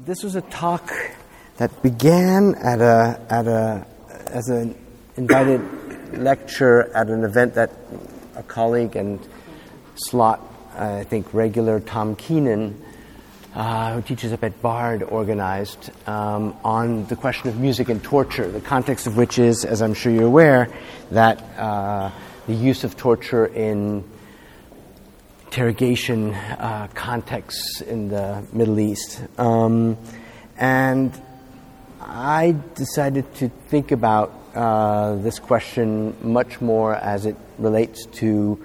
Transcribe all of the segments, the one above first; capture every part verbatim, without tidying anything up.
this was a talk that began at a at a as an invited lecture at an event that a colleague and slot, I think, regular Tom Keenan, uh, who teaches up at Bard, organized um, on the question of music and torture, the context of which is, as I'm sure you're aware, that uh, the use of torture in interrogation uh, contexts in the Middle East. Um, and I decided to think about uh, this question much more as it relates to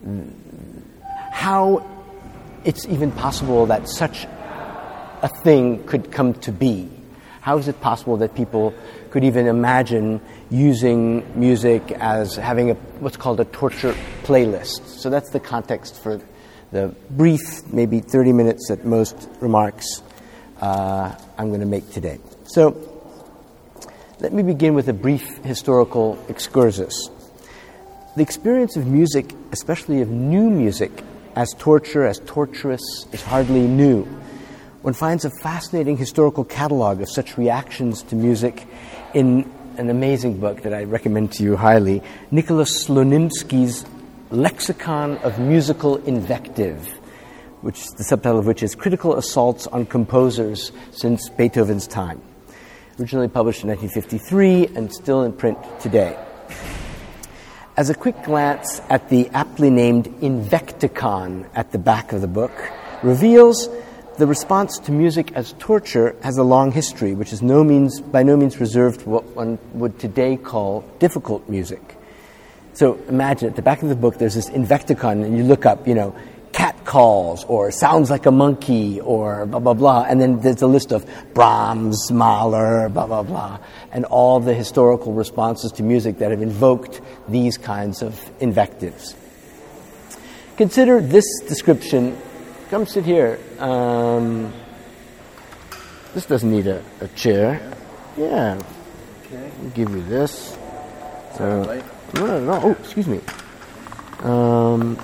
how it's even possible that such a thing could come to be. How is it possible that people could even imagine using music as having a what's called a torture playlist? So that's the context for the brief, maybe thirty minutes at most, remarks uh, I'm going to make today. So let me begin with a brief historical excursus. The experience of music, especially of new music, as torture, as torturous, is hardly new. One finds a fascinating historical catalog of such reactions to music in an amazing book that I recommend to you highly, Nicholas Slonimsky's Lexicon of Musical Invective, which the subtitle of which is Critical Assaults on Composers Since Beethoven's Time, originally published in nineteen fifty-three and still in print today. As a quick glance at the aptly named Invecticon at the back of the book reveals, the response to music as torture has a long history, which is no means, by no means reserved for what one would today call difficult music. So imagine at the back of the book there's this Invecticon, and you look up, you know, cat calls, or sounds like a monkey, or blah, blah, blah, and then there's a list of Brahms, Mahler, blah, blah, blah, and all the historical responses to music that have invoked these kinds of invectives. Consider this description. Come sit here. Um, this doesn't need a, a chair. Yeah. Okay. I'll give you this. So, no, no, no. Oh, excuse me. Um,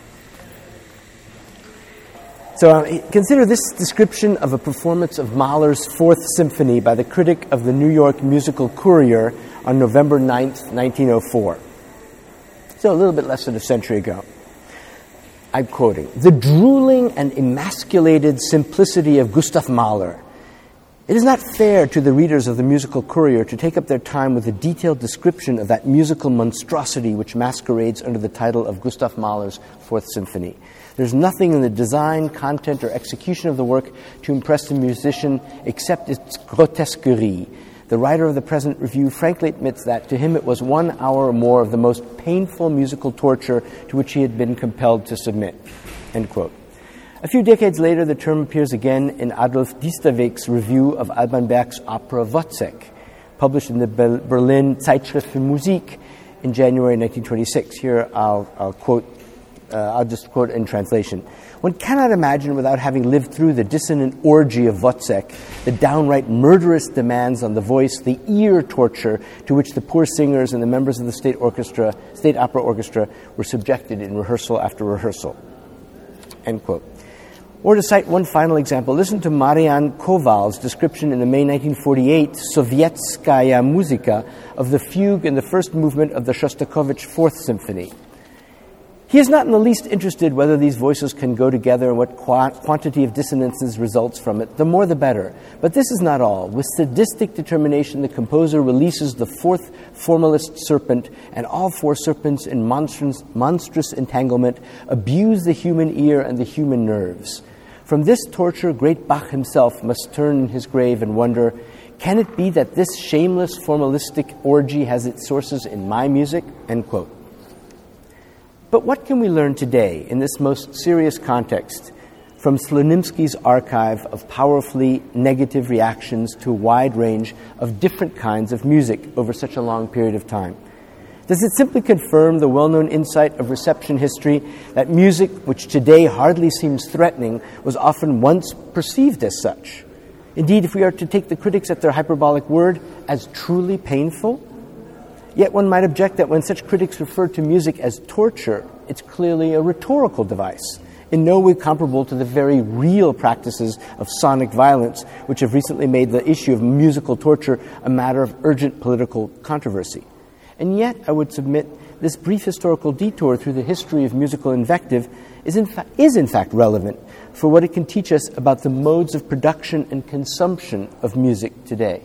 so uh, consider this description of a performance of Mahler's Fourth Symphony by the critic of the New York Musical Courier on November ninth, nineteen oh four. So a little bit less than a century ago. I'm quoting, "The drooling and emasculated simplicity of Gustav Mahler. It is not fair to the readers of the Musical Courier to take up their time with a detailed description of that musical monstrosity which masquerades under the title of Gustav Mahler's Fourth Symphony. There's nothing in the design, content, or execution of the work to impress the musician except its grotesquerie. The writer of the present review frankly admits that to him it was one hour or more of the most painful musical torture to which he had been compelled to submit." End quote. A few decades later, the term appears again in Adolf Diesterweg's review of Alban Berg's opera Wozzeck, published in the Berlin Zeitschrift für Musik in January nineteen twenty-six. Here I'll, I'll quote, uh, I'll just quote in translation. "One cannot imagine, without having lived through the dissonant orgy of Wozzeck, the downright murderous demands on the voice, the ear torture to which the poor singers and the members of the state orchestra, state opera orchestra, were subjected in rehearsal after rehearsal." End quote. Or to cite one final example, listen to Marian Kowal's description in the May nineteen forty-eight Sovietskaya Muzika of the fugue in the first movement of the Shostakovich Fourth Symphony. He is not in the least interested whether these voices can go together and what qua- quantity of dissonances results from it. The more the better. But this is not all. With sadistic determination, the composer releases the fourth formalist serpent, and all four serpents in monstrous, monstrous entanglement abuse the human ear and the human nerves. From this torture, great Bach himself must turn in his grave and wonder, can it be that this shameless formalistic orgy has its sources in my music? End quote. But what can we learn today in this most serious context from Slonimsky's archive of powerfully negative reactions to a wide range of different kinds of music over such a long period of time? Does it simply confirm the well-known insight of reception history that music, which today hardly seems threatening, was often once perceived as such? Indeed, if we are to take the critics at their hyperbolic word, as truly painful? Yet one might object that when such critics refer to music as torture, it's clearly a rhetorical device, in no way comparable to the very real practices of sonic violence, which have recently made the issue of musical torture a matter of urgent political controversy. And yet, I would submit, this brief historical detour through the history of musical invective is in, fa- is in fact relevant for what it can teach us about the modes of production and consumption of music today.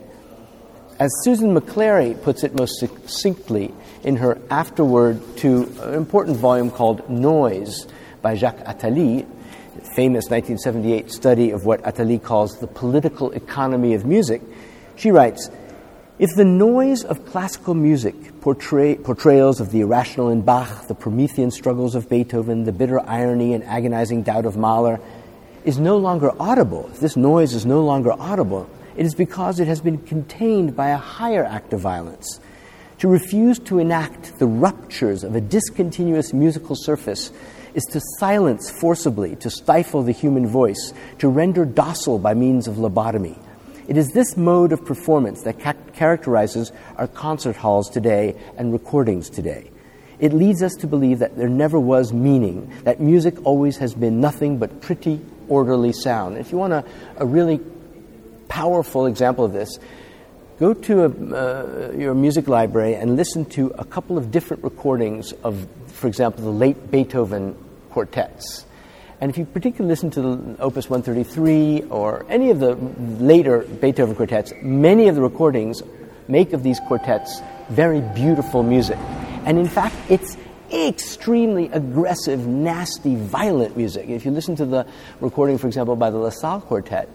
As Susan McClary puts it most succinctly in her afterword to an important volume called Noise by Jacques Attali, a famous nineteen seventy-eight study of what Attali calls the political economy of music, she writes, "If the noise of classical music, portray, portrayals of the irrational in Bach, the Promethean struggles of Beethoven, the bitter irony and agonizing doubt of Mahler, is no longer audible, if this noise is no longer audible, it is because it has been contained by a higher act of violence. To refuse to enact the ruptures of a discontinuous musical surface is to silence forcibly, to stifle the human voice, to render docile by means of lobotomy. It is this mode of performance that ca- characterizes our concert halls today and recordings today. It leads us to believe that there never was meaning, that music always has been nothing but pretty, orderly sound." If you want a, a really powerful example of this, go to a, uh, your music library and listen to a couple of different recordings of, for example, the late Beethoven quartets. And if you particularly listen to the Opus one thirty-three or any of the later Beethoven quartets, many of the recordings make of these quartets very beautiful music. And in fact, it's extremely aggressive, nasty, violent music. If you listen to the recording, for example, by the LaSalle Quartet,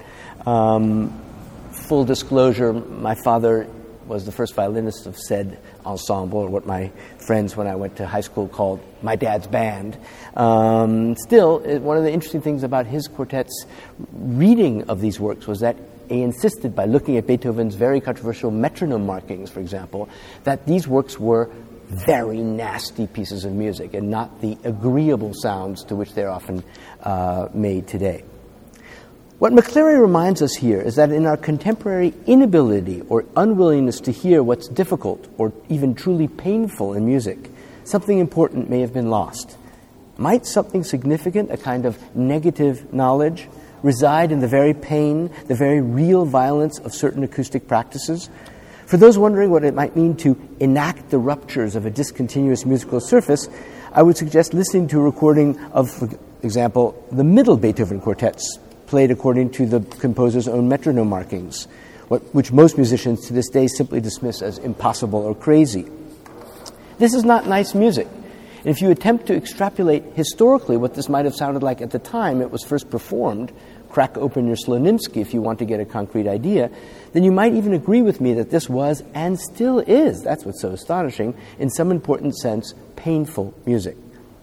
um, full disclosure, my father was the first violinist of said ensemble, or what my friends when I went to high school called my dad's band. Um, still, it, one of the interesting things about his quartet's reading of these works was that he insisted, by looking at Beethoven's very controversial metronome markings, for example, that these works were very nasty pieces of music and not the agreeable sounds to which they're often uh, made today. What McClary reminds us here is that in our contemporary inability or unwillingness to hear what's difficult or even truly painful in music, something important may have been lost. Might something significant, a kind of negative knowledge, reside in the very pain, the very real violence of certain acoustic practices? For those wondering what it might mean to enact the ruptures of a discontinuous musical surface, I would suggest listening to a recording of, for example, the middle Beethoven quartets, played according to the composer's own metronome markings, what, which most musicians to this day simply dismiss as impossible or crazy. This is not nice music. And if you attempt to extrapolate historically what this might have sounded like at the time it was first performed, crack open your Slonimsky if you want to get a concrete idea, then you might even agree with me that this was, and still is, that's what's so astonishing, in some important sense, painful music.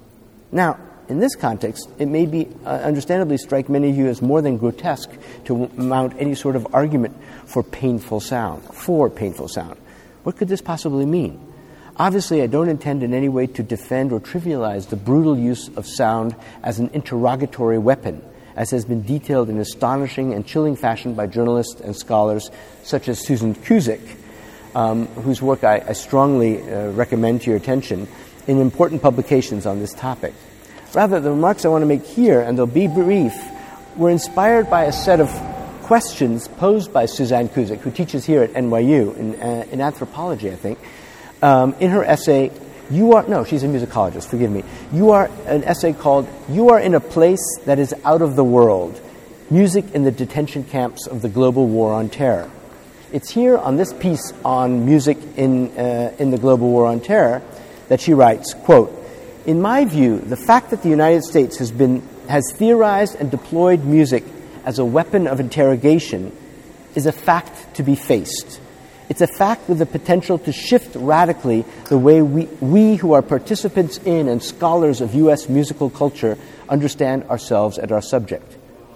Now, in this context, it may be uh, understandably strike many of you as more than grotesque to w- mount any sort of argument for painful sound, for painful sound. What could this possibly mean? Obviously, I don't intend in any way to defend or trivialize the brutal use of sound as an interrogatory weapon, as has been detailed in astonishing and chilling fashion by journalists and scholars such as Susan Cusick, um, whose work I, I strongly uh, recommend to your attention in important publications on this topic. Rather, the remarks I want to make here, and they'll be brief, were inspired by a set of questions posed by Suzanne Cusick, who teaches here at N Y U in, uh, in anthropology, I think, um, in her essay, You Are, no, she's a musicologist, forgive me. You are, an essay called, You Are in a Place That Is Out of the World, Music in the Detention Camps of the Global War on Terror. It's here on this piece on music in, uh, in the Global War on Terror that she writes, quote, "In my view, the fact that the United States has been has theorized and deployed music as a weapon of interrogation is a fact to be faced. It's a fact with the potential to shift radically the way we, we who are participants in and scholars of U S musical culture understand ourselves and our subject.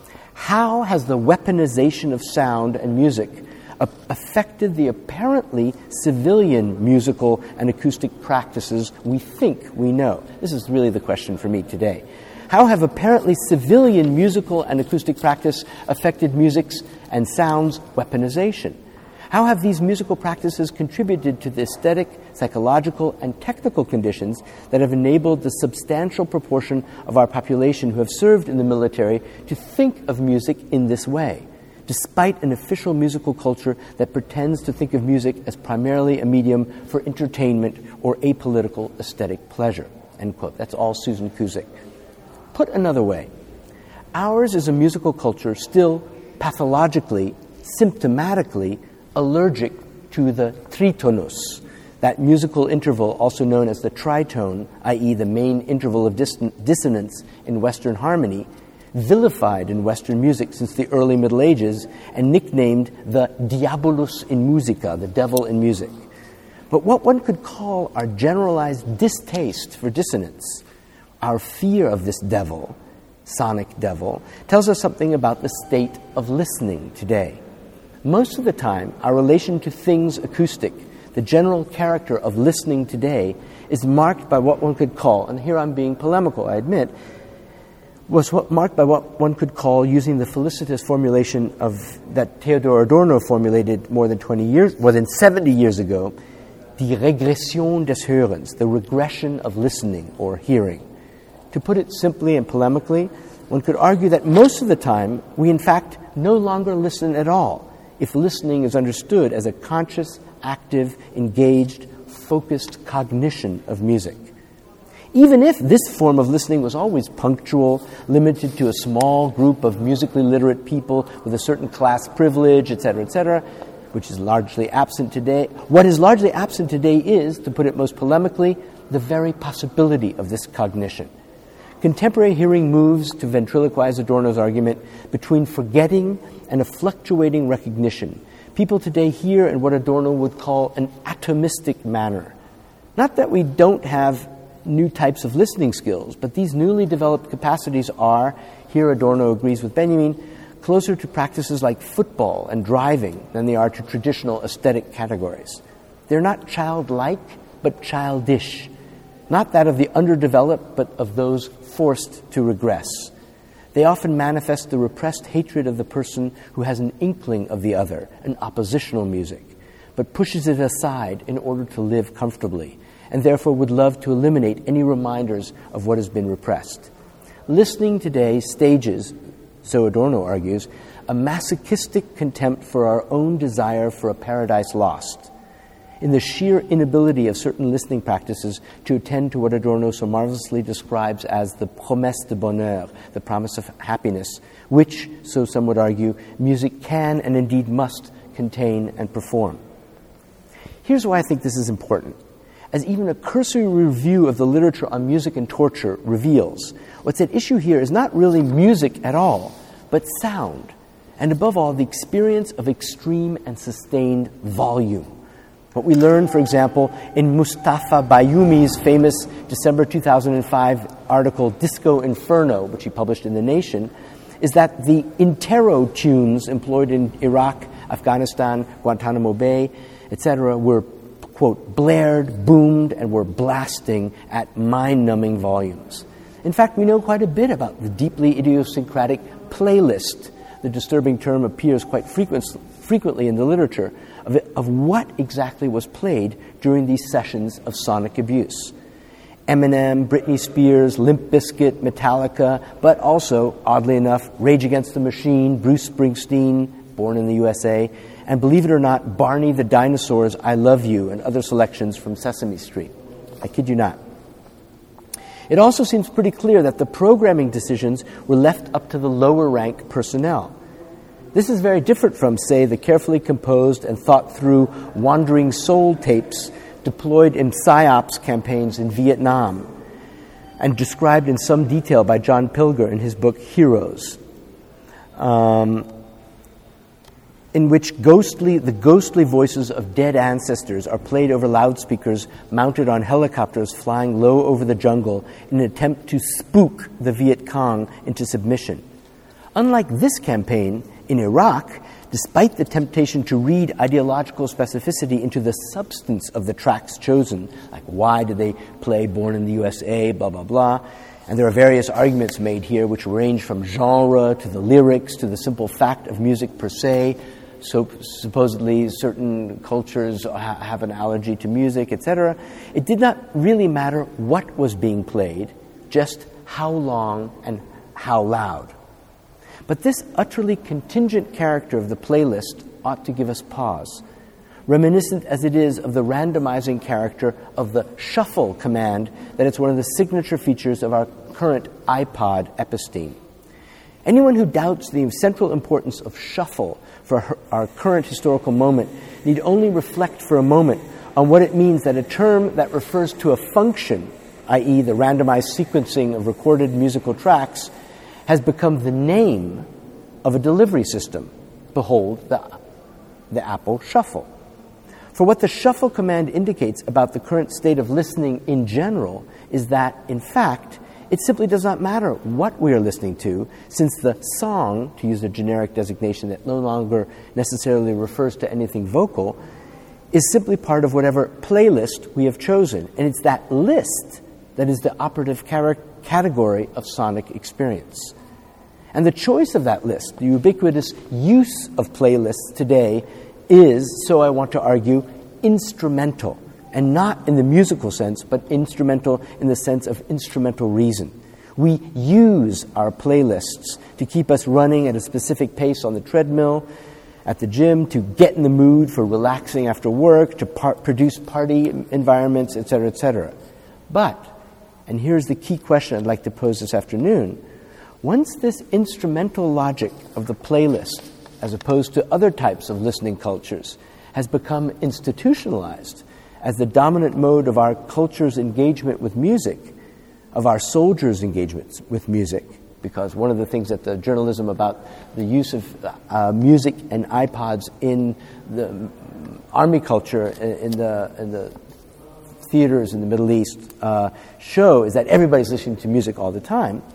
How has the weaponization of sound and music affected the apparently civilian musical and acoustic practices we think we know?" This is really the question for me today. How have apparently civilian musical and acoustic practice affected music's and sound's weaponization? How have these musical practices contributed to the aesthetic, psychological, and technical conditions that have enabled the substantial proportion of our population who have served in the military to think of music in this way, despite an official musical culture that pretends to think of music as primarily a medium for entertainment or apolitical aesthetic pleasure? End quote. That's all Susan Cusick. Put another way, ours is a musical culture still pathologically, symptomatically allergic to the tritonus, that musical interval also known as the tritone, that is the main interval of dis- dissonance in Western harmony, vilified in Western music since the early Middle Ages and nicknamed the diabolus in musica, the devil in music. But what one could call our generalized distaste for dissonance, our fear of this devil, sonic devil, tells us something about the state of listening today. Most of the time, our relation to things acoustic, the general character of listening today, is marked by what one could call, and here I'm being polemical, I admit, was what, marked by what one could call, using the felicitous formulation of that Theodor Adorno formulated more than twenty years, more than seventy years ago, die Regression des Hörens, the regression of listening or hearing. To put it simply and polemically, one could argue that most of the time we in fact no longer listen at all, if listening is understood as a conscious, active, engaged, focused cognition of music. Even if this form of listening was always punctual, limited to a small group of musically literate people with a certain class privilege, et cetera, et cetera, which is largely absent today, what is largely absent today is, to put it most polemically, the very possibility of this cognition. Contemporary hearing moves, to ventriloquize Adorno's argument, between forgetting and a fluctuating recognition. People today hear in what Adorno would call an atomistic manner. Not that we don't have new types of listening skills, but these newly developed capacities are, here Adorno agrees with Benjamin, closer to practices like football and driving than they are to traditional aesthetic categories. They're not childlike, but childish. Not that of the underdeveloped, but of those forced to regress. They often manifest the repressed hatred of the person who has an inkling of the other, an oppositional music, but pushes it aside in order to live comfortably, and therefore would love to eliminate any reminders of what has been repressed. Listening today stages, so Adorno argues, a masochistic contempt for our own desire for a paradise lost, in the sheer inability of certain listening practices to attend to what Adorno so marvelously describes as the promesse de bonheur, the promise of happiness, which, so some would argue, music can and indeed must contain and perform. Here's why I think this is important. As even a cursory review of the literature on music and torture reveals, what's at issue here is not really music at all, but sound, and above all, the experience of extreme and sustained volume. What we learn, for example, in Mustafa Bayoumy's famous December two thousand five article, Disco Inferno, which he published in The Nation, is that the intero tunes employed in Iraq, Afghanistan, Guantanamo Bay, et cetera, were, quote, blared, boomed, and were blasting at mind-numbing volumes. In fact, we know quite a bit about the deeply idiosyncratic playlist. The disturbing term appears quite frequent, frequently in the literature, of, it, of what exactly was played during these sessions of sonic abuse. Eminem, Britney Spears, Limp Bizkit, Metallica, but also, oddly enough, Rage Against the Machine, Bruce Springsteen, born in the U S A, and believe it or not, Barney the Dinosaur's I Love You, and other selections from Sesame Street. I kid you not. It also seems pretty clear that the programming decisions were left up to the lower rank personnel. This is very different from, say, the carefully composed and thought-through Wandering Soul tapes deployed in PSYOPs campaigns in Vietnam and described in some detail by John Pilger in his book Heroes, um, in which ghostly, the ghostly voices of dead ancestors are played over loudspeakers mounted on helicopters flying low over the jungle in an attempt to spook the Viet Cong into submission. Unlike this campaign, in Iraq, despite the temptation to read ideological specificity into the substance of the tracks chosen, like why do they play Born in the U S A, blah, blah, blah, and there are various arguments made here which range from genre to the lyrics to the simple fact of music per se, so supposedly certain cultures ha- have an allergy to music, et cetera. It did not really matter what was being played, just how long and how loud. But this utterly contingent character of the playlist ought to give us pause, reminiscent as it is of the randomizing character of the shuffle command that is one of the signature features of our current iPod episteme. Anyone who doubts the central importance of shuffle for her, our current historical moment need only reflect for a moment on what it means that a term that refers to a function, that is the randomized sequencing of recorded musical tracks, has become the name of a delivery system. Behold, the, the Apple Shuffle. For what the shuffle command indicates about the current state of listening in general is that, in fact, it simply does not matter what we are listening to, since the song, to use a generic designation that no longer necessarily refers to anything vocal, is simply part of whatever playlist we have chosen. And it's that list that is the operative car- category of sonic experience. And the choice of that list, the ubiquitous use of playlists today, is, so I want to argue, instrumental. And not in the musical sense, but instrumental in the sense of instrumental reason. We use our playlists to keep us running at a specific pace on the treadmill, at the gym, to get in the mood for relaxing after work, to par- produce party environments, et cetera, et cetera. But, and here's the key question I'd like to pose this afternoon, once this instrumental logic of the playlist, as opposed to other types of listening cultures, has become institutionalized as the dominant mode of our culture's engagement with music, of our soldiers' engagement with music, because one of the things that the journalism about the use of uh, music and iPods in the army culture, in the, in the theaters in the Middle East, uh, show is that everybody's listening to music all the time.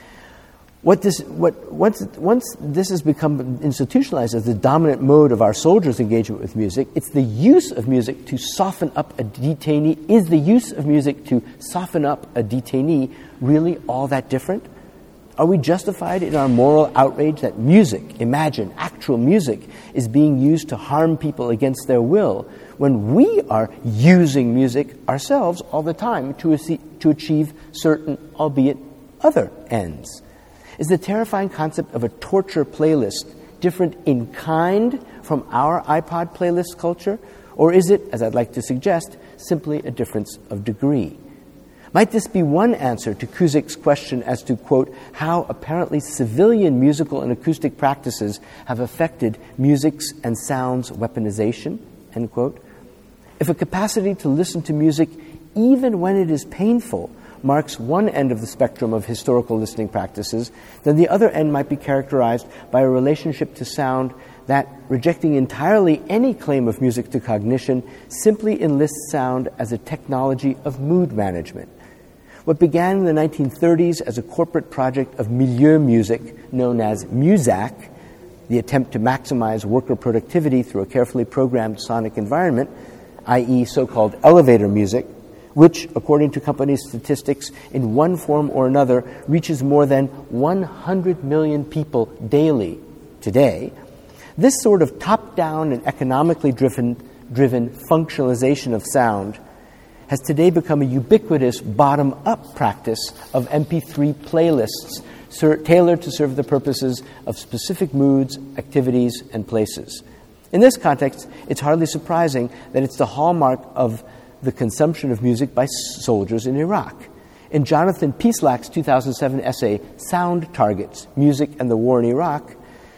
What this, what, once, once this has become institutionalized as the dominant mode of our soldiers' engagement with music, it's the use of music to soften up a detainee. Is the use of music to soften up a detainee really all that different? Are we justified in our moral outrage that music, imagine, actual music, is being used to harm people against their will when we are using music ourselves all the time to, to achieve certain, albeit other, ends? Is the terrifying concept of a torture playlist different in kind from our iPod playlist culture? Or is it, as I'd like to suggest, simply a difference of degree? Might this be one answer to Kuzik's question as to, quote, how apparently civilian musical and acoustic practices have affected music's and sound's weaponization, end quote? If a capacity to listen to music, even when it is painful, marks one end of the spectrum of historical listening practices, then the other end might be characterized by a relationship to sound that, rejecting entirely any claim of music to cognition, simply enlists sound as a technology of mood management. What began in the nineteen thirties as a corporate project of milieu music known as Muzak, the attempt to maximize worker productivity through a carefully programmed sonic environment, that is so-called elevator music, which, according to company statistics, in one form or another, reaches more than one hundred million people daily today, this sort of top-down and economically driven, driven functionalization of sound has today become a ubiquitous bottom-up practice of M P three playlists ser- tailored to serve the purposes of specific moods, activities, and places. In this context, it's hardly surprising that it's the hallmark of the consumption of music by soldiers in Iraq. In Jonathan Pieslak's two thousand seven essay, Sound Targets, Music and the War in Iraq,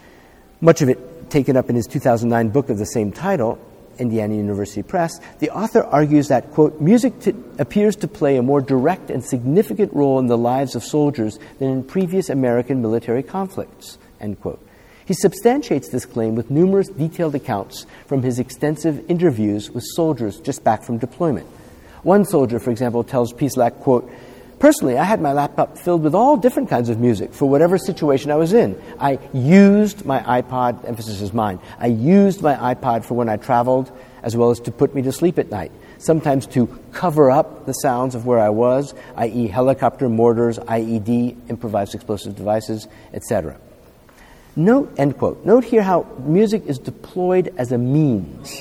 much of it taken up in his two thousand nine book of the same title, Indiana University Press, the author argues that, quote, music t- appears to play a more direct and significant role in the lives of soldiers than in previous American military conflicts, end quote. He substantiates this claim with numerous detailed accounts from his extensive interviews with soldiers just back from deployment. One soldier, for example, tells Pieslak, quote, personally, I had my laptop filled with all different kinds of music for whatever situation I was in. I used my iPod, emphasis is mine, I used my iPod for when I traveled, as well as to put me to sleep at night, sometimes to cover up the sounds of where I was, that is helicopter, mortars, I E D, improvised explosive devices, et cetera. Note, end quote. Note here how music is deployed as a means.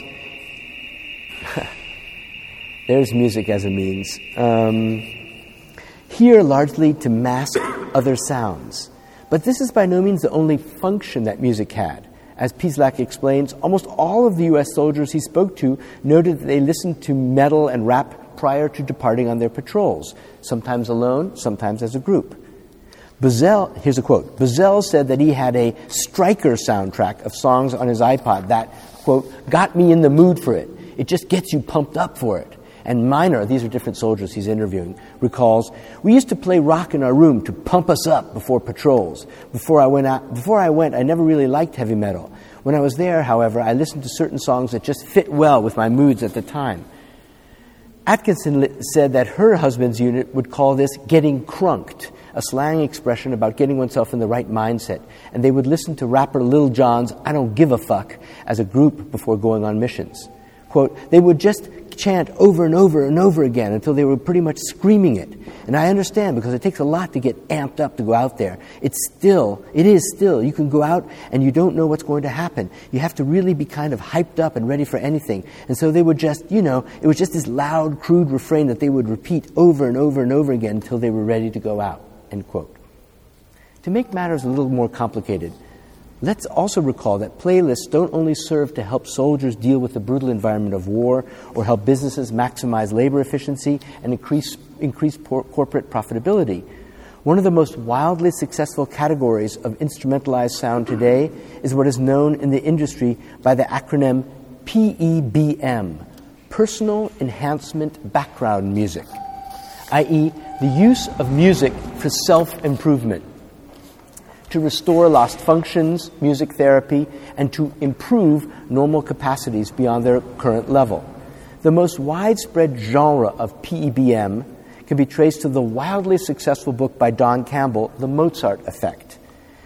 There's music as a means. Um, here, largely to mask other sounds. But this is by no means the only function that music had. As Pieslak explains, almost all of the U S soldiers he spoke to noted that they listened to metal and rap prior to departing on their patrols, sometimes alone, sometimes as a group. Buzzell, here's a quote, Buzzell said that he had a Stryker soundtrack of songs on his iPod that, quote, got me in the mood for it. It just gets you pumped up for it. And Miner, these are different soldiers he's interviewing, recalls, we used to play rock in our room to pump us up before patrols. Before I went out, before I went, I never really liked heavy metal. When I was there, however, I listened to certain songs that just fit well with my moods at the time. Atkinson li- said that her husband's unit would call this getting crunked, a slang expression about getting oneself in the right mindset. And they would listen to rapper Lil Jon's I Don't Give a Fuck as a group before going on missions. Quote, they would just chant over and over and over again until they were pretty much screaming it. And I understand because it takes a lot to get amped up to go out there. It's still, it is still, you can go out and you don't know what's going to happen. You have to really be kind of hyped up and ready for anything. And so they would just, you know, it was just this loud, crude refrain that they would repeat over and over and over again until they were ready to go out, end quote. To make matters a little more complicated, let's also recall that playlists don't only serve to help soldiers deal with the brutal environment of war or help businesses maximize labor efficiency and increase, increase por- corporate profitability. One of the most wildly successful categories of instrumentalized sound today is what is known in the industry by the acronym P E B M, Personal Enhancement Background Music, that is the use of music for self-improvement, to restore lost functions, music therapy, and to improve normal capacities beyond their current level. The most widespread genre of P E B M can be traced to the wildly successful book by Don Campbell, The Mozart Effect,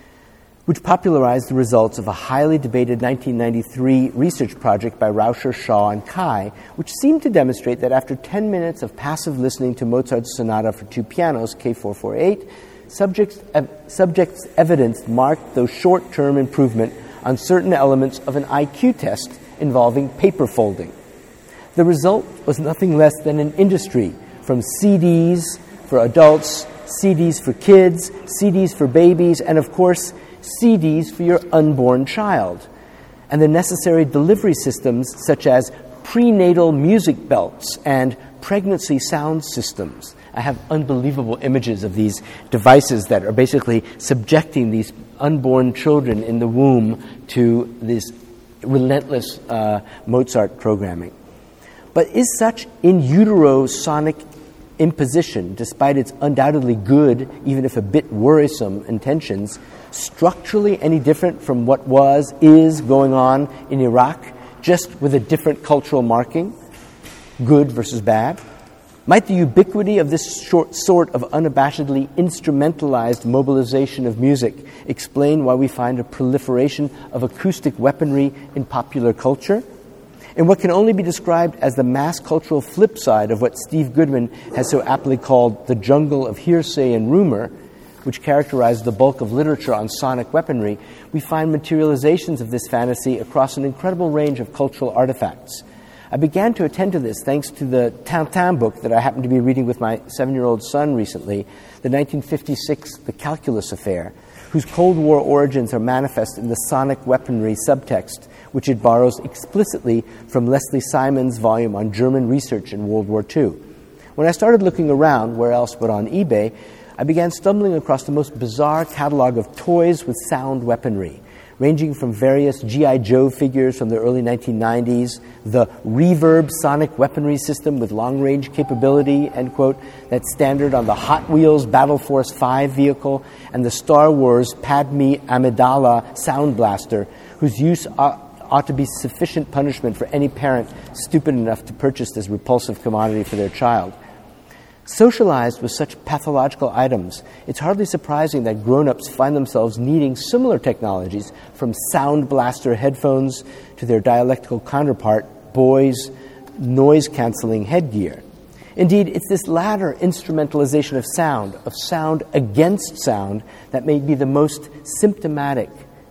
which popularized the results of a highly debated nineteen ninety-three research project by Rauscher, Shaw, and Kai, which seemed to demonstrate that after ten minutes of passive listening to Mozart's Sonata for Two Pianos, K four forty-eight, Subjects, ev- subjects evidenced marked those short-term improvement on certain elements of an I Q test involving paper folding. The result was nothing less than an industry from C Ds for adults, C Ds for kids, C Ds for babies, and of course, C Ds for your unborn child, and the necessary delivery systems such as prenatal music belts and pregnancy sound systems. I have unbelievable images of these devices that are basically subjecting these unborn children in the womb to this relentless uh, Mozart programming. But is such in utero sonic imposition, despite its undoubtedly good, even if a bit worrisome intentions, structurally any different from what was, is going on in Iraq, just with a different cultural marking, good versus bad? Might the ubiquity of this short, sort of unabashedly instrumentalized mobilization of music explain why we find a proliferation of acoustic weaponry in popular culture? In what can only be described as the mass cultural flip side of what Steve Goodman has so aptly called the jungle of hearsay and rumor, which characterizes the bulk of literature on sonic weaponry, we find materializations of this fantasy across an incredible range of cultural artifacts. I began to attend to this thanks to the Tintin book that I happened to be reading with my seven-year-old son recently, the nineteen fifty-six The Calculus Affair, whose Cold War origins are manifest in the sonic weaponry subtext, which it borrows explicitly from Leslie Simon's volume on German research in World War Two. When I started looking around, where else but on eBay, I began stumbling across the most bizarre catalog of toys with sound weaponry, ranging from various G I. Joe figures from the early nineteen nineties, the Reverb sonic weaponry system with long-range capability, end quote, that's standard on the Hot Wheels Battle Force five vehicle, and the Star Wars Padme Amidala sound blaster, whose use ought, ought to be sufficient punishment for any parent stupid enough to purchase this repulsive commodity for their child. Socialized with such pathological items, it's hardly surprising that grown-ups find themselves needing similar technologies, from Sound Blaster headphones to their dialectical counterpart, Boy's noise-canceling headgear. Indeed, it's this latter instrumentalization of sound, of sound against sound, that may be the most symptomatic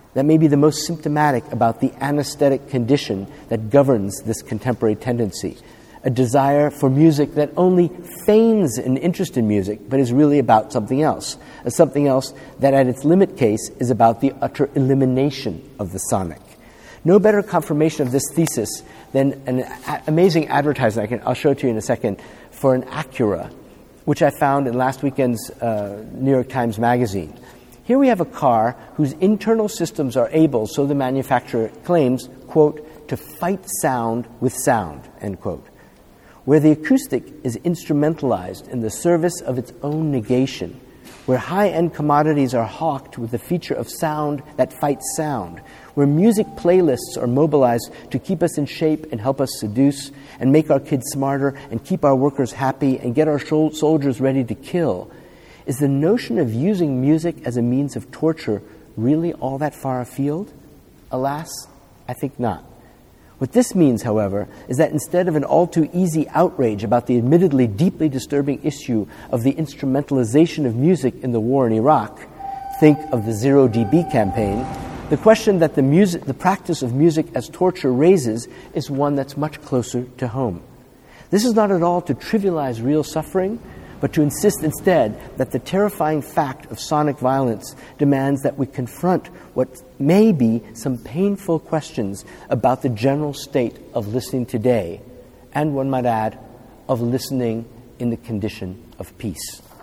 that may be the most symptomatic about the anesthetic condition that governs this contemporary tendency, a desire for music that only feigns an interest in music, but is really about something else, a something else that at its limit case is about the utter elimination of the sonic. No better confirmation of this thesis than an a- amazing advertisement, I can, I'll show it to you in a second, for an Acura, which I found in last weekend's uh, New York Times Magazine. Here we have a car whose internal systems are able, so the manufacturer claims, quote, to fight sound with sound, end quote, where the acoustic is instrumentalized in the service of its own negation, where high-end commodities are hawked with the feature of sound that fights sound, where music playlists are mobilized to keep us in shape and help us seduce and make our kids smarter and keep our workers happy and get our shol- soldiers ready to kill. Is the notion of using music as a means of torture really all that far afield? Alas, I think not. What this means, however, is that instead of an all-too-easy outrage about the admittedly deeply disturbing issue of the instrumentalization of music in the war in Iraq, think of the Zero D B campaign, the question that the music, the practice of music as torture raises is one that's much closer to home. This is not at all to trivialize real suffering, but to insist instead that the terrifying fact of sonic violence demands that we confront what may be some painful questions about the general state of listening today, and one might add, of listening in the condition of peace.